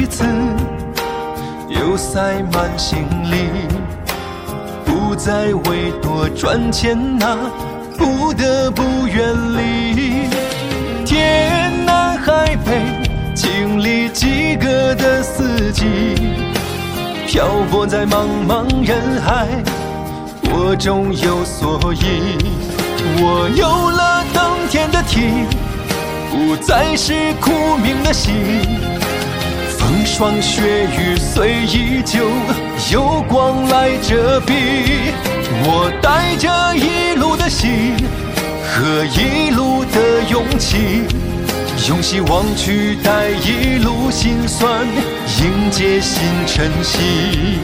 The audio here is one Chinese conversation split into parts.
几次，又塞满行李，不再为多赚钱啊，不得不远离。天南海北，经历几个的四季，漂泊在茫茫人海，我终有所依。我有了登天的体，不再是苦命的心。风霜雪雨虽依旧，有光来遮蔽。我带着一路的喜和一路的勇气，用希望取代一路辛酸，迎接新晨曦。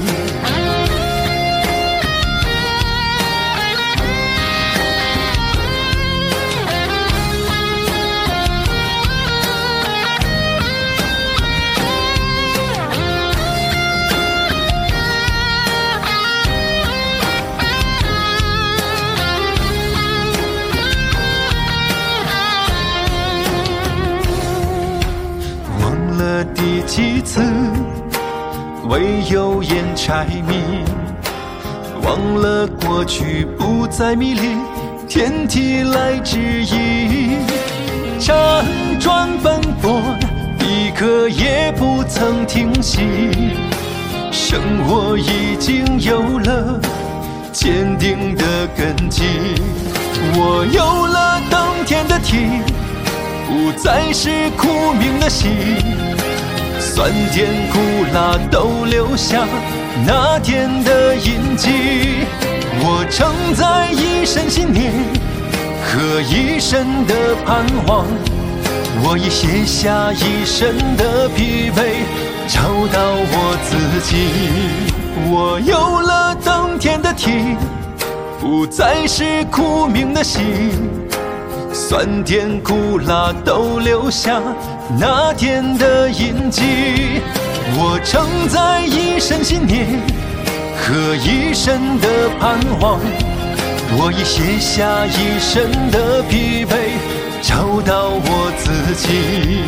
第几次唯有烟柴米，忘了过去不再迷离，天地来指引。辗转奔波，一刻也不曾停息，生活已经有了坚定的根基。我有了登天的体，不再是苦命的心。酸甜苦辣都留下那天的印记，我承载一身信念和一身的盼望，我已卸下一身的疲惫，找到我自己。我有了登天的体，不再是苦命的心，酸甜苦辣都留下那天的印记，我承载一身信念和一身的盼望，我已卸下一身的疲惫，找到我自己。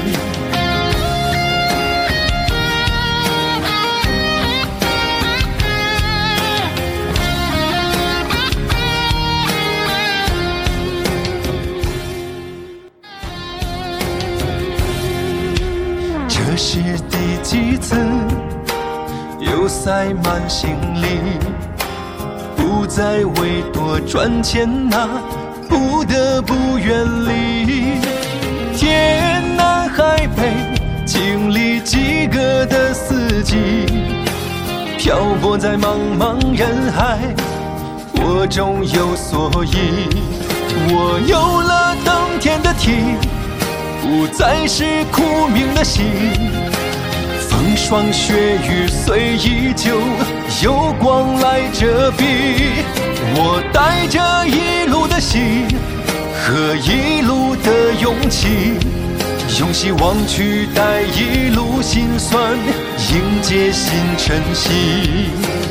这是第几次又塞满行李，不再为多赚钱啊，不得不远离。天南海北，经历几个的四季，漂泊在茫茫人海，我终有所依。我有了登天的体，不再是苦命的心。风霜雪雨虽依旧，有光来遮蔽。我带着一路的喜和一路的勇气，用希望取代一路辛酸，迎接新晨曦。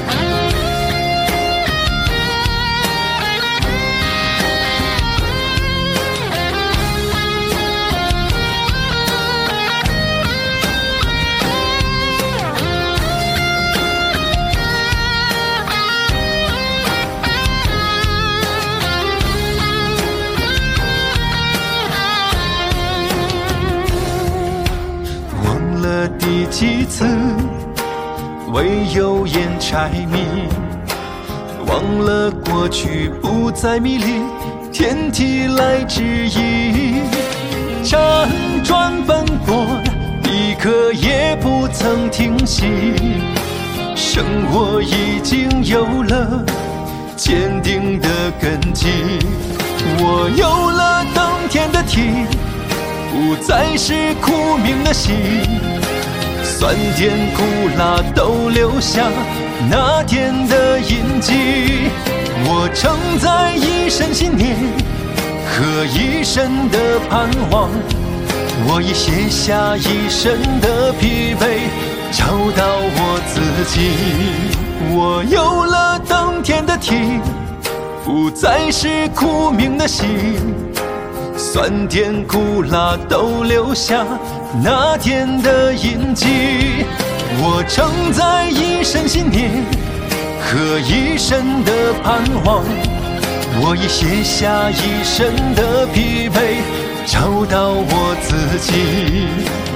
第几次唯有烟柴米，忘了过去不再迷离，天地来指引。辗转奔波，一刻也不曾停息，生活已经有了坚定的根基。我有了登天的体，不再是苦命的心，酸甜苦辣都留下那天的印记。我承载一身信念和一身的盼望，我已卸下一身的疲惫，找到我自己。我有了登天的体，不再是苦命的心， 酸甜苦辣都留下那天的印记。我承载一生信念和一生的盼望，我已卸下一生的疲惫，找到我自己。